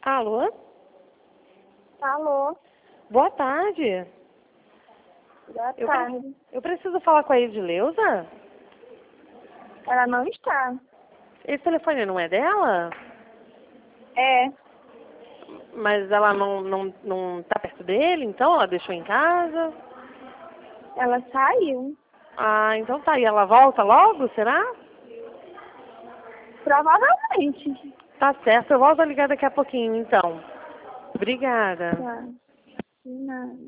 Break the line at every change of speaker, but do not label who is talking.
Alô?
Alô,
Boa tarde.
boa tarde.
Eu preciso falar com a Edileuza?
Ela não está.
Esse telefone não é dela?
É,
Mas ela não tá perto dele, então? Ela deixou em casa?
ela saiu.
Ah, então tá. E ela volta logo, será?
Provavelmente.
Tá certo. Eu volto a ligar daqui a pouquinho, então. Obrigada.
Tá. De nada.